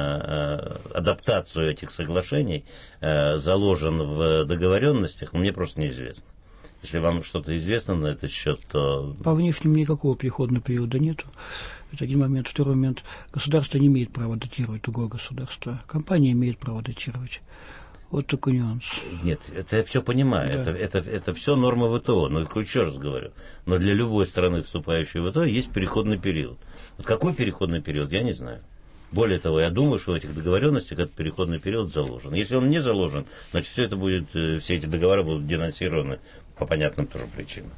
адаптацию этих соглашений заложен в договоренностях, мне просто неизвестно. Если вам что-то известно на этот счет, то... По внешнему никакого переходного периода нету. Это один момент. Второй момент. Государство не имеет права датировать другое государство. Компания имеет право датировать. Вот такой нюанс. Нет, это я все понимаю. Да. Это все нормы ВТО. Но еще раз говорю. Но для любой страны, вступающей в ВТО, есть переходный период. Вот какой переходный период, я не знаю. Более того, я думаю, что в этих договоренностях этот переходный период заложен. Если он не заложен, значит, все эти договоры будут денонсированы по понятным тоже причинам.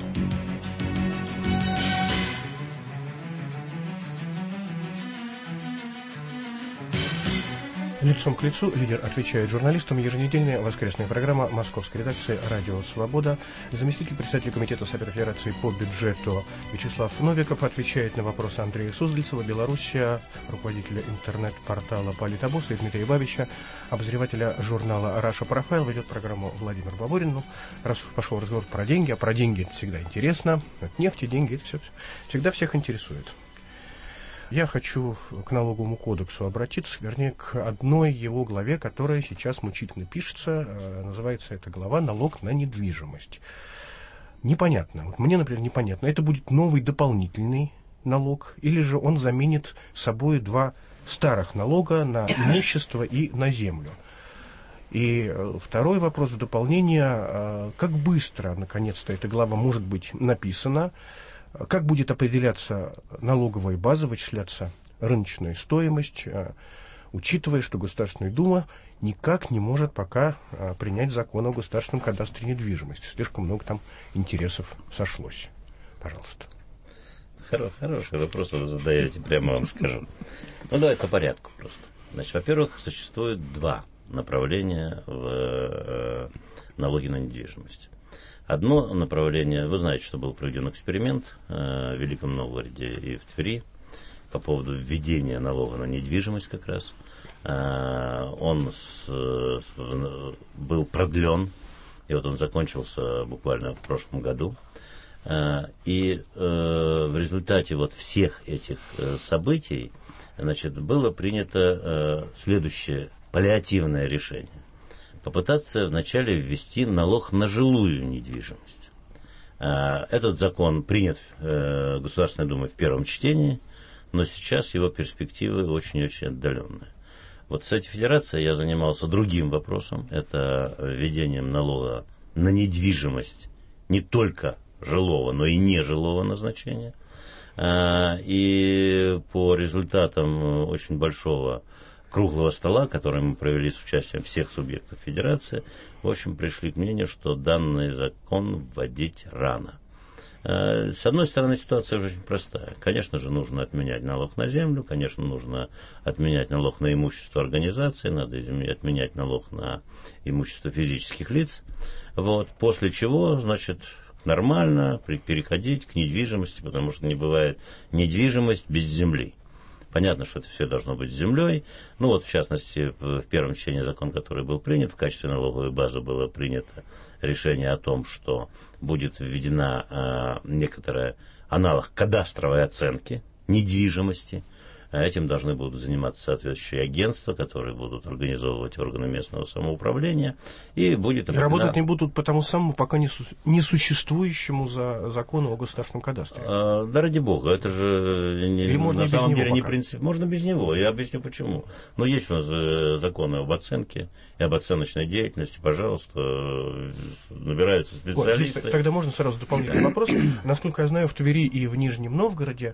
Лицом к лицу лидер отвечает журналистам. Еженедельная воскресная программа московской редакции «Радио Свобода». Заместитель председателя комитета Совета Федерации по бюджету Вячеслав Новиков отвечает на вопросы Андрея Суздальцева, Белоруссия, руководителя интернет-портала Политобоса, и Дмитрия Бабича, обозревателя журнала «Раша Профайл». Ведет программу Владимир Бабурин. Ну, раз пошел разговор про деньги, а про деньги это всегда интересно. Нефть и деньги, это все всегда всех интересует. Я хочу к налоговому кодексу обратиться, вернее, к одной его главе, которая сейчас мучительно пишется. Называется эта глава «Налог на недвижимость». Непонятно. Вот мне, например, непонятно. Это будет новый дополнительный налог, или же он заменит собой два старых налога на имущество и на землю. И второй вопрос в дополнение. Как быстро, наконец-то, эта глава может быть написана? Как будет определяться налоговая база, вычисляться рыночная стоимость, учитывая, что Государственная Дума никак не может пока принять закон о государственном кадастре недвижимости. Слишком много там интересов сошлось. Пожалуйста. Хороший вопрос вы задаете, прямо вам скажу. Ну, давай по порядку просто. Значит, во-первых, существует два направления в налоге на недвижимость. Одно направление, вы знаете, что был проведен эксперимент в Великом Новгороде и в Твери по поводу введения налога на недвижимость как раз. Он был продлен, и вот он закончился буквально в прошлом году. И в результате вот всех этих событий, значит, было принято следующее паллиативное решение. Попытаться вначале ввести налог на жилую недвижимость. Этот закон принят Государственной Думой в первом чтении, но сейчас его перспективы очень-очень отдаленные. Вот в Совете Федерации я занимался другим вопросом, это введением налога на недвижимость не только жилого, но и нежилого назначения. И по результатам очень большого круглого стола, который мы провели с участием всех субъектов Федерации, в общем, пришли к мнению, что данный закон вводить рано. С одной стороны, ситуация уже очень простая. Конечно же, нужно отменять налог на землю, конечно, нужно отменять налог на имущество организации, надо отменять налог на имущество физических лиц. Вот. После чего, значит, нормально переходить к недвижимости, потому что не бывает недвижимость без земли. Понятно, что это все должно быть с землей. Ну вот, в частности, в первом чтении закон, который был принят, в качестве налоговой базы было принято решение о том, что будет введена некоторая аналог кадастровой оценки недвижимости. Этим должны будут заниматься соответствующие агентства, которые будут организовывать органы местного самоуправления. И работать не будут по тому самому пока несуществующему закону о государственном кадастре. Да ради бога, это же на самом деле не принцип. Можно без него, я объясню почему. Но есть у нас законы об оценке и об оценочной деятельности, пожалуйста, набираются специалисты. Вот, тогда можно сразу дополнительный вопрос. Насколько я знаю, в Твери и в Нижнем Новгороде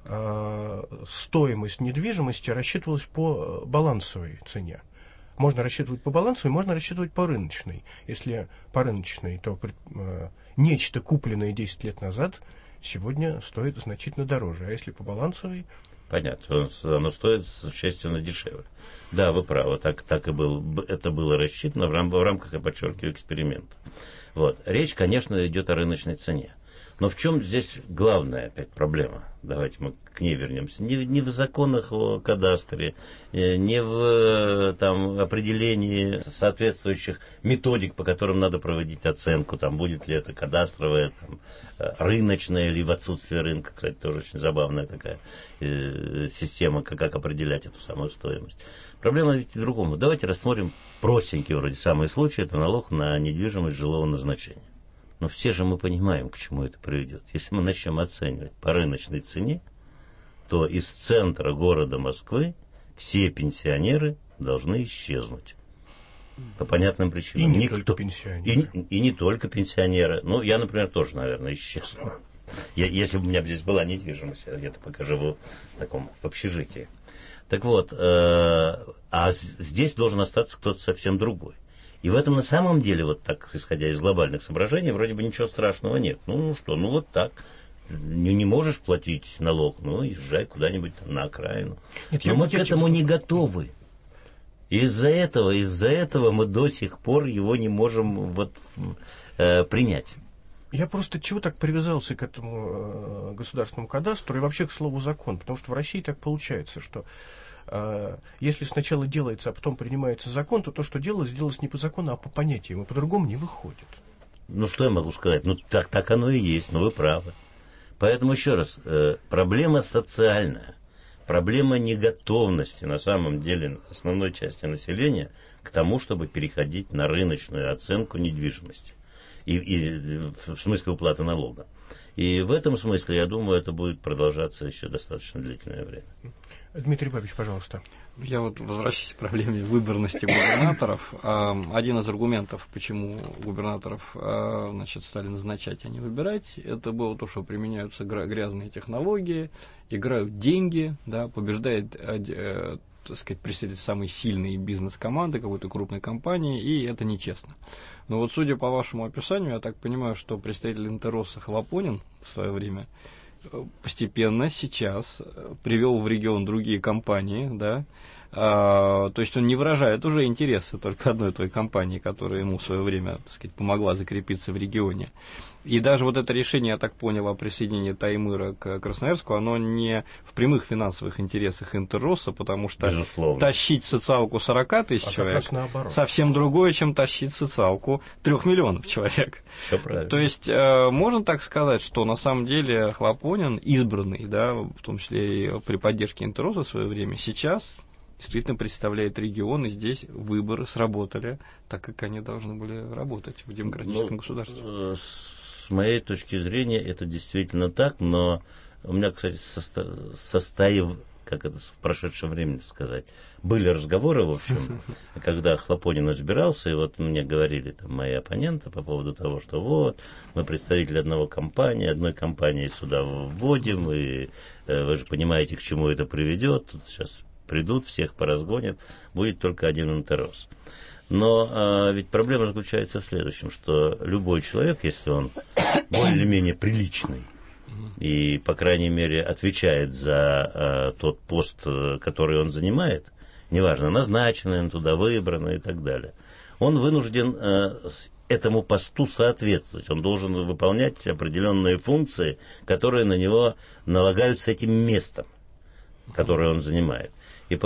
стоимость недвижимости рассчитывалась по балансовой цене. Можно рассчитывать по балансовой, можно рассчитывать по рыночной. Если по рыночной, то нечто, купленное 10 лет назад, сегодня стоит значительно дороже. А если по балансовой... Понятно, оно стоит существенно дешевле. Да, вы правы, так и это было рассчитано в рамках, я подчеркиваю, эксперимента. Вот. Речь, конечно, идет о рыночной цене. Но в чем здесь главная опять проблема? Давайте мы к ней вернемся. Не в законах о кадастре, не в определении соответствующих методик, по которым надо проводить оценку, будет ли это кадастровая, рыночная или в отсутствие рынка. Кстати, тоже очень забавная такая система, как определять эту самую стоимость. Проблема ведь в другом. Давайте рассмотрим простенький вроде самый случай, это налог на недвижимость жилого назначения. Но все же мы понимаем, к чему это приведет. Если мы начнем оценивать по рыночной цене, то из центра города Москвы все пенсионеры должны исчезнуть. По понятным причинам. И не только пенсионеры. И не только пенсионеры. Ну, я, например, тоже, наверное, исчезну. Если бы у меня здесь была недвижимость, я-то пока живу в общежитии. Так вот, а здесь должен остаться кто-то совсем другой. И в этом на самом деле, вот так, исходя из глобальных соображений, вроде бы ничего страшного нет. Вот так. Не можешь платить налог, езжай куда-нибудь на окраину. Но мы к этому не готовы. Из-за этого мы до сих пор его не можем принять. Я просто чего так привязался к этому государственному кадастру и вообще к слову закон? Потому что в России так получается, что если сначала делается, а потом принимается закон, то что делалось не по закону, а по понятиям, и по-другому не выходит. Что я могу сказать? Так оно и есть, вы правы. Поэтому еще раз, проблема социальная, проблема неготовности на самом деле основной части населения к тому, чтобы переходить на рыночную оценку недвижимости. И в смысле уплаты налога. И в этом смысле, я думаю, это будет продолжаться еще достаточно длительное время. Дмитрий Бабич, пожалуйста. Я возвращаюсь к проблеме выборности губернаторов. Один из аргументов, почему губернаторов стали назначать, а не выбирать, это было то, что применяются грязные технологии, играют деньги, побеждает представитель самой сильной бизнес-команды какой-то крупной компании, и это нечестно. Но вот судя по вашему описанию, я так понимаю, что представитель Интерроса Хлопонин в свое время постепенно сейчас привел в регион другие компании, то есть он не выражает уже интересы только одной той компании, которая ему в свое время, помогла закрепиться в регионе. И даже это решение, я так понял, о присоединении Таймыра к Красноярску, оно не в прямых финансовых интересах Интерроса, потому что безусловно, тащить социалку 40 тысяч человек совсем другое, чем тащить социалку 3 миллионов человек. Все правильно. То есть можно так сказать, что на самом деле Хлопонин, избранный, в том числе и при поддержке Интерроса в свое время, сейчас действительно представляет регион, и здесь выборы сработали так, как они должны были работать в демократическом государстве. С моей точки зрения, это действительно так, но у меня, кстати, как это в прошедшем времени сказать, были разговоры, в общем, когда Хлопонин избирался, и вот мне говорили там мои оппоненты по поводу того, что вот, мы представители одной компании сюда вводим, и вы же понимаете, к чему это приведет, тут сейчас придут, всех поразгонят, будет только один интерос. Но ведь проблема заключается в следующем, что любой человек, если он более-менее приличный, и, по крайней мере, отвечает за тот пост, который он занимает, неважно, назначенный он туда, выбранный и так далее, он вынужден этому посту соответствовать. Он должен выполнять определенные функции, которые на него налагаются этим местом, которое он занимает. И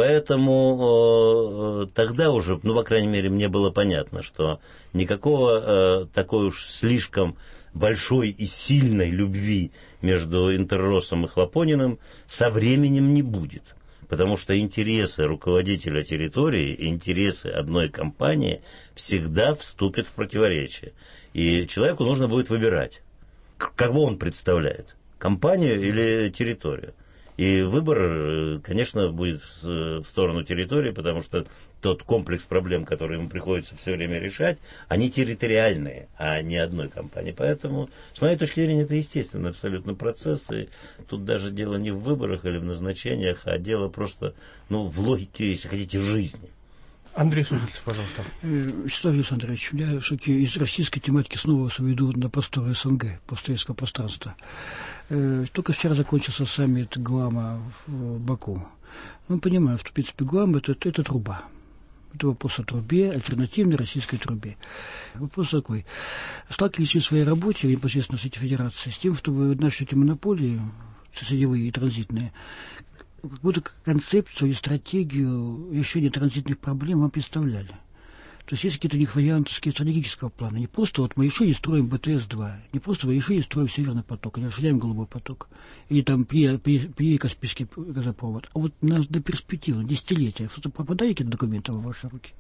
поэтому тогда уже, по крайней мере, мне было понятно, что никакого такой уж слишком большой и сильной любви между Интерросом и Хлопониным со временем не будет. Потому что интересы руководителя территории и интересы одной компании всегда вступят в противоречие. И человеку нужно будет выбирать, кого он представляет, компанию или территорию. И выбор, конечно, будет в сторону территории, потому что тот комплекс проблем, которые ему приходится все время решать, они территориальные, а не одной компании. Поэтому, с моей точки зрения, это естественный абсолютно процесс. И тут даже дело не в выборах или в назначениях, а дело просто в логике, если хотите, жизни. Андрей Сузельцев, пожалуйста. Вячеслав Александрович, я все-таки из российской тематики снова сведу на просторы СНГ, постсоветского пространства. Только вчера закончился саммит ГУАМа в Баку. Мы понимаем, что, в принципе, ГУАМ это труба. Это вопрос о трубе, альтернативной российской трубе. Вопрос такой. Сталкивались в своей работе непосредственно с этой федерацией с тем, чтобы наши эти монополии, сырьевые и транзитные, какую-то концепцию или стратегию решения транзитных проблем вам представляли. То есть есть какие-то у них варианты стратегического плана. Не просто вот мы решили строим БТС-2, не просто мы решили строим Северный поток, или расширяем Голубой поток, или там при Каспийский газопровод. А вот на перспективу, на десятилетия, что-то попадает какие-то документы в ваши руки?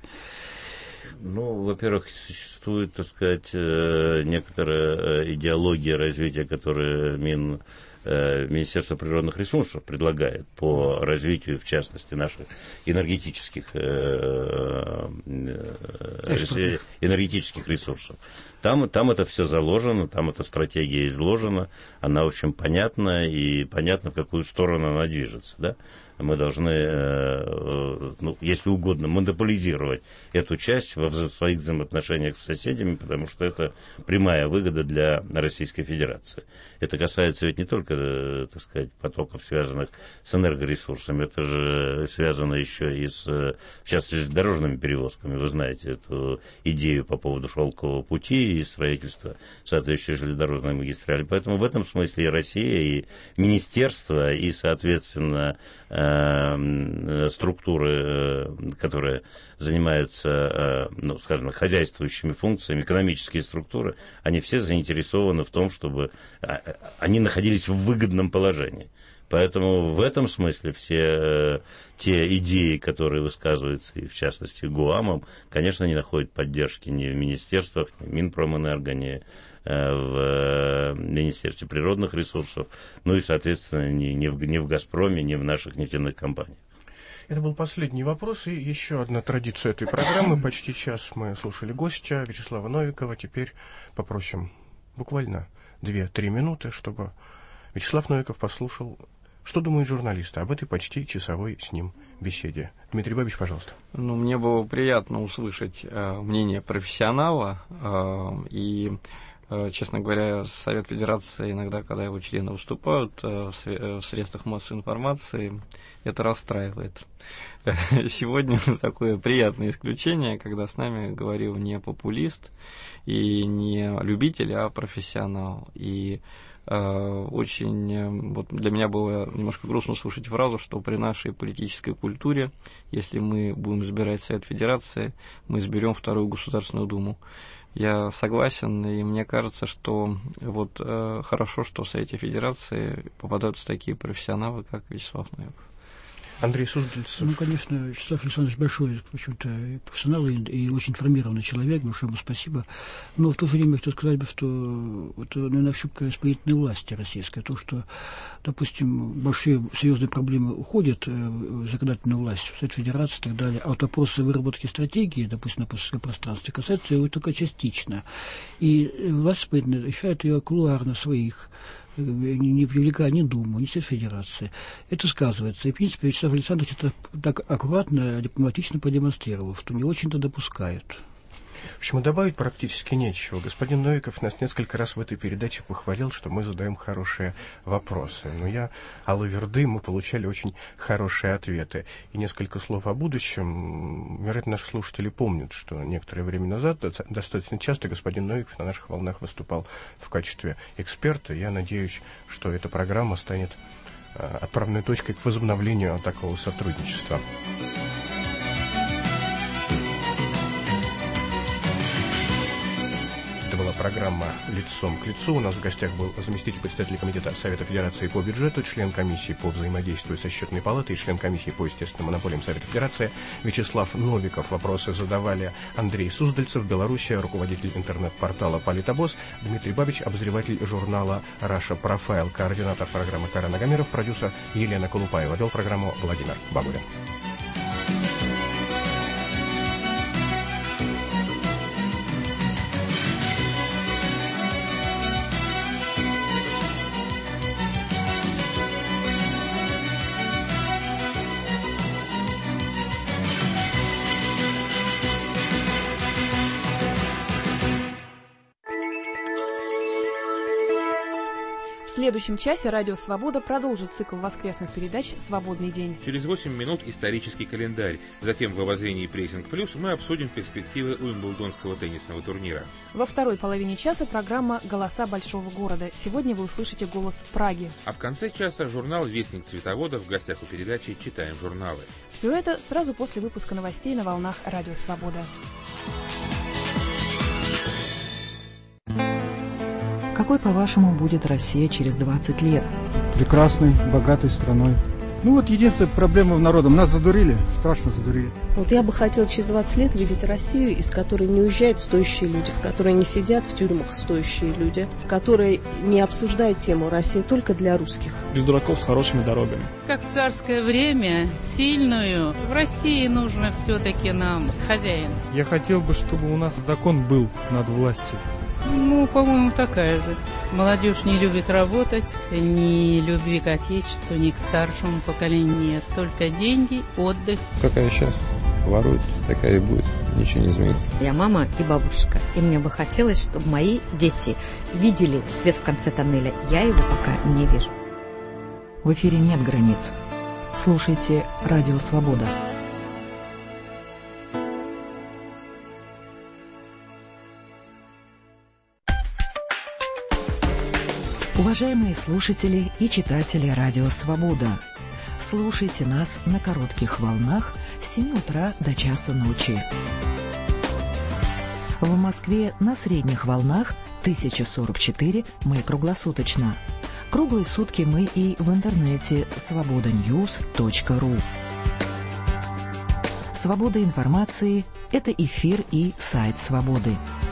Во-первых, существует, так сказать, некоторая идеология развития, которую Министерство природных ресурсов предлагает по развитию, в частности, наших энергетических ресурсов. Там это все заложено, там эта стратегия изложена, она очень понятна, и понятно, в какую сторону она движется. Да? Мы должны, если угодно, монополизировать эту часть в своих взаимоотношениях с соседями, потому что это прямая выгода для Российской Федерации. Это касается ведь не только, так сказать, потоков, связанных с энергоресурсами, это же связано еще и в частности, с дорожными перевозками. Вы знаете эту идею по поводу шелкового пути и строительства соответствующей железнодорожной магистрали. Поэтому в этом смысле и Россия, и министерство, и, соответственно, структуры, которые занимаются, скажем, хозяйствующими функциями, экономические структуры, они все заинтересованы в том, чтобы они находились в выгодном положении. Поэтому в этом смысле все те идеи, которые высказываются, и в частности ГУАМом, конечно, не находят поддержки ни в министерствах, ни в Минпромэнерго, ни в Министерстве природных ресурсов, и, соответственно, ни в «Газпроме», ни в наших нефтяных компаниях. Это был последний вопрос, и еще одна традиция этой программы. Почти час мы слушали гостя Вячеслава Новикова. Теперь попросим буквально 2-3 минуты, чтобы Вячеслав Новиков послушал, что думают журналисты об этой почти часовой с ним беседе. Дмитрий Бабич, пожалуйста. Мне было приятно услышать мнение профессионала, и, честно говоря, Совет Федерации иногда, когда его члены выступают в средствах массовой информации, это расстраивает. Сегодня такое приятное исключение, когда с нами говорил не популист и не любитель, а профессионал. И очень для меня было немножко грустно слушать фразу, что при нашей политической культуре, если мы будем избирать Совет Федерации, мы изберем Вторую Государственную Думу. Я согласен, и мне кажется, что хорошо, что в Совете Федерации попадаются такие профессионалы, как Вячеслав Новиков. Андрей Суздальцев. Ну, конечно, Вячеслав Александрович большой, в общем-то, профессионал и очень информированный человек, большое ему спасибо. Но в то же время я хотел сказать, что это, наверное, ошибка исполнительной власти российской. То, что, допустим, большие серьезные проблемы уходят в законодательную власть, в Совет Федерации и так далее, а вот вопросы выработки стратегии, допустим, на постсоветском пространстве, касаются его только частично. И власть исполнительная решает ее кулуарно своих, не привлекая ни Думу, ни Совет Федерации. Это сказывается. И, в принципе, Вячеслав Александрович это так аккуратно, дипломатично продемонстрировал, что не очень-то допускают. В общем, добавить практически нечего. Господин Новиков нас несколько раз в этой передаче похвалил, что мы задаем хорошие вопросы. Но алаверды, мы получали очень хорошие ответы. И несколько слов о будущем. Вероятно, наши слушатели помнят, что некоторое время назад достаточно часто господин Новиков на наших волнах выступал в качестве эксперта. Я надеюсь, что эта программа станет отправной точкой к возобновлению такого сотрудничества. Была программа «Лицом к лицу». У нас в гостях был заместитель председателя Комитета Совета Федерации по бюджету, член комиссии по взаимодействию со Счетной палатой и член комиссии по естественным монополиям Совета Федерации Вячеслав Новиков. Вопросы задавали Андрей Суздальцев, Белоруссия, руководитель интернет-портала «Политобоз», Дмитрий Бабич, обозреватель журнала «Раша Профайл», координатор программы Карен Агамиров, продюсер Елена Колупаева, вел программу Владимир Бабулин. В следующем часе «Радио Свобода» продолжит цикл воскресных передач «Свободный день». Через 8 минут исторический календарь. Затем в обозрении «Прессинг Плюс» мы обсудим перспективы Уимблдонского теннисного турнира. Во второй половине часа программа «Голоса большого города». Сегодня вы услышите голос Праги. А в конце часа журнал «Вестник цветовода». В гостях у передачи «Читаем журналы». Все это сразу после выпуска новостей на волнах «Радио Свобода». Какой, по-вашему, будет Россия через 20 лет? Прекрасной, богатой страной. Ну вот единственная проблема в народе. Нас задурили, страшно задурили. Вот я бы хотела через 20 лет видеть Россию, из которой не уезжают стоящие люди, в которой не сидят в тюрьмах стоящие люди, которые не обсуждают тему «Россия только для русских». Без дураков с хорошими дорогами. Как в царское время, сильную. В России нужно все-таки нам хозяин. Я хотел бы, чтобы у нас закон был над властью. Ну, по-моему, такая же. Молодежь не любит работать, ни любви к отечеству, ни к старшему поколению нет. Только деньги, отдых. Какая сейчас ворует, такая и будет. Ничего не изменится. Я мама и бабушка, и мне бы хотелось, чтобы мои дети видели свет в конце тоннеля. Я его пока не вижу. В эфире нет границ. Слушайте «Радио Свобода». Уважаемые слушатели и читатели «Радио Свобода», слушайте нас на коротких волнах с 7 утра до часу ночи. В Москве на средних волнах 1044 мы круглосуточно. Круглые сутки мы и в интернете svobodanews.ru. Свобода информации – это эфир и сайт «Свободы».